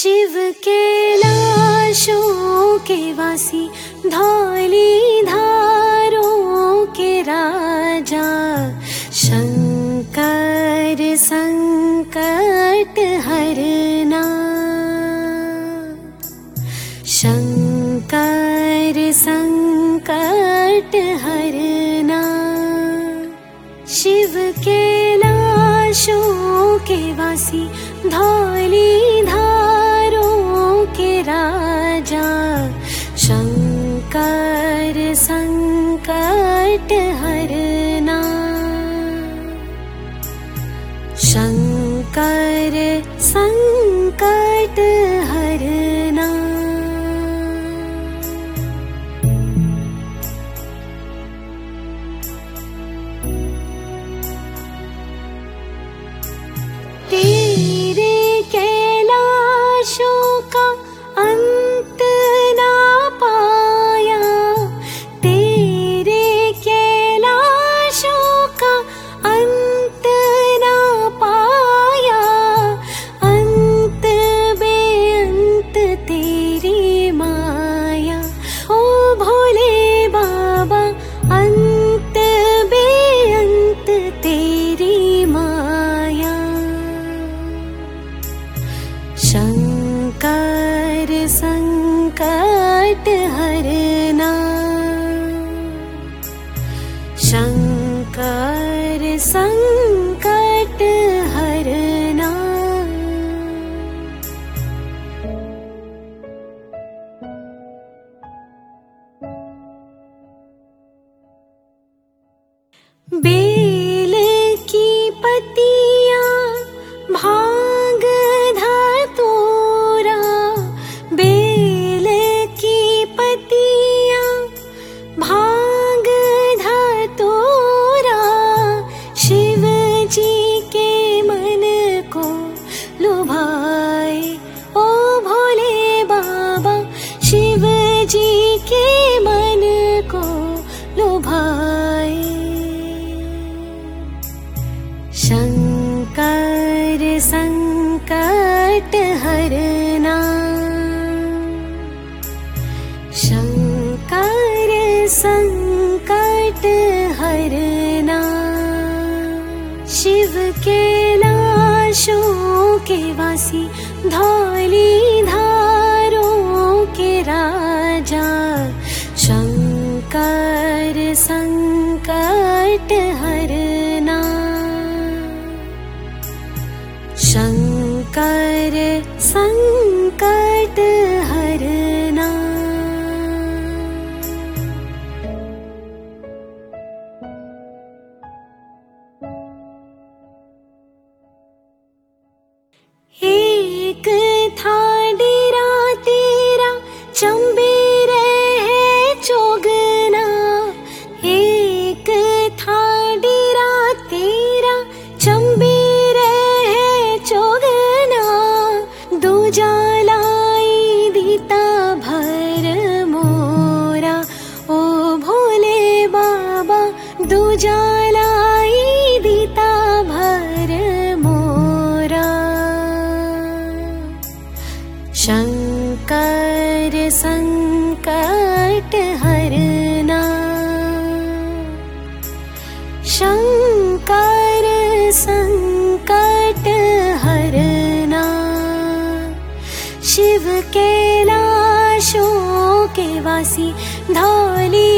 शिव कैलाशों के वासी, धौली धारों के राजा, शंकर संकट हरना। शंकर संकट हरना। शिव कैलाशों के वासी, धौली धारों के राजा, शंकर संकट हरना। शंकर संकट हरना। तेरे कैलाशों का अंत ना पाया, तेरे कैलाशों का अंत ना पाया, अंत बेअंत तेरी माया। ओ भोले बाबा, अंत बेअंत तेरी माया। शंकर संकट हरना। शंकर संकट हरना। बेल की पत्तियां, भांग धतूरा, बेल की पत्तियां, भांग धतूरा, शिव जी के मन को लुभाए। ओ भोले बाबा, शिव जी के मन को लुभाए। शंकर संकट हरना। शंकर संकट हरना। शिव कैलाशों के वासी, धौली धारों के राजा, शंकर संकट हरना। शंकर संकट हरना। एक था डेरा तेरा, चंबे रहे चोगना। एक था डेरा तेरा, चंबे रहे चोगना। दूजा लाई दीता भर मोरा। ओ भोले बाबा, दूजा लाई दीता भर मोरा। शंकर संकट हरना। शंकर संकट हरना। शिव कैलाशों के वासी, धौली